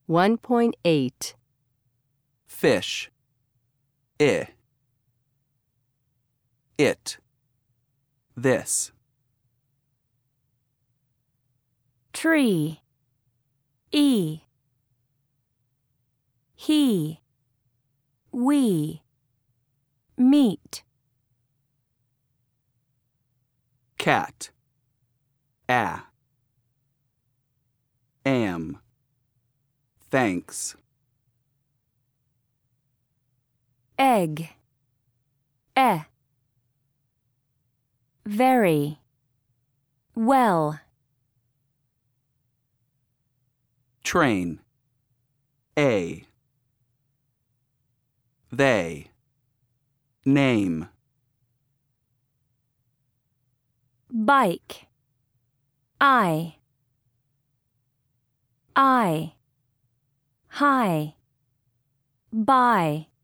1.8. Fish. I. It. This. Tree. E. He. We. Meet. Cat. A. Am. Thanks. Egg. E. Very. Well. Train. A. They. Name. Bike. I. High. Buy.